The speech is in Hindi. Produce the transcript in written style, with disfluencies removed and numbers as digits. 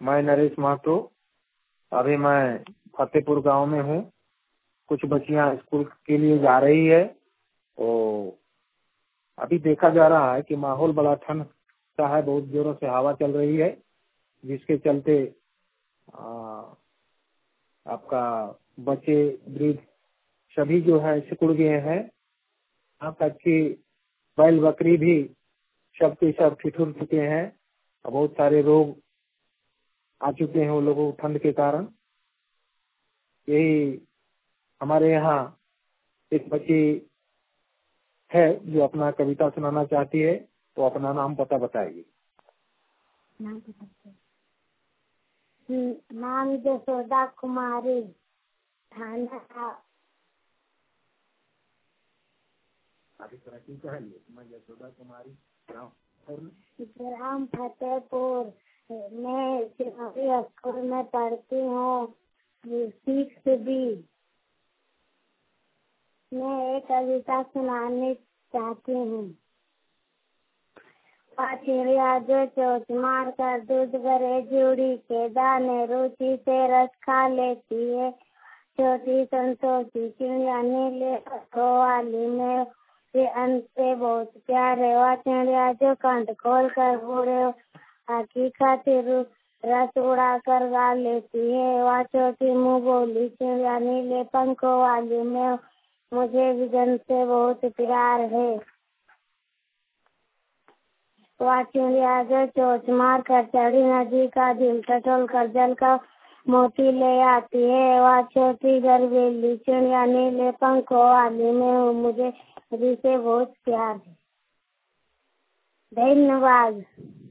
मैं नरेश महतो। अभी मैं फतेहपुर गांव में हूँ। कुछ बच्चियां स्कूल के लिए जा रही है। तो अभी देखा जा रहा है कि माहौल बड़ा ठंड सा है, बहुत जोरों से हवा चल रही है, जिसके चलते आपका बच्चे वृद्ध सभी जो है सिकुड़ गए हैं। यहाँ तक कि बैल बकरी भी सब के सब ठिठुर चुके हैं और बहुत सारे रोग आ चुके हैं उन लोगों को ठंड के कारण। यही हमारे यहाँ एक बच्ची है जो अपना कविता सुनाना चाहती है, तो अपना नाम पता बताएगी। नाम जसोदा कुमारी, थाना जसोदा कुमारी, ग्राम फतेहपुर। मैं स्कूल में पढ़ती हूँ, 6 बी। मैं एक कविता सुनानी चाहती हूँ। चिड़िया जो चोंच मार कर दूध भरे जुड़ी के दाने रुचि से रस खा लेती है, छोटी संतोषी चिड़िया नीले वाली में से अंत से बहुत प्यारे। वह चिड़िया जो कंठ खोल कर बूढ़े आखी खातिर रस उड़ा कर गा लेती है। वह छोटी मुँह बोली चिड़िया नीले पंखों वाली में मुझे भी जन से बहुत प्यार है। वह चिड़िया जो चोंच मार कर चढ़ी नदी का दिल टटोल कर जल का मोती ले आती है। वह छोटी गरबेली चिड़िया नीले पंखों वाली में मुझे से बहुत प्यार है। धन्यवाद।